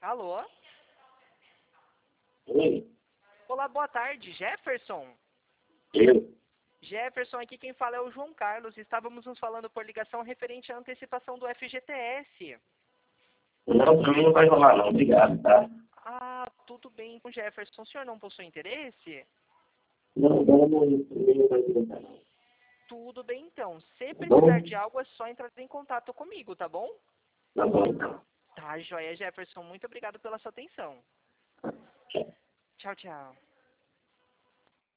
Alô? Oi, Olá, boa tarde, Jefferson. eu? Jefferson, aqui quem fala é o João Carlos. Estávamos nos falando por ligação referente à antecipação do FGTS. Não, pra mim não vai rolar não, obrigado, tá? Ah, tudo bem com Jefferson. O senhor não possui interesse? Não, agora não vai adiantar não, Tudo bem então. Se tá precisar bom? de algo, é só entrar em contato comigo, tá bom? Tá bom, então. Tá, joia, Jefferson. Muito obrigado pela sua atenção. Tchau. Tchau, tchau.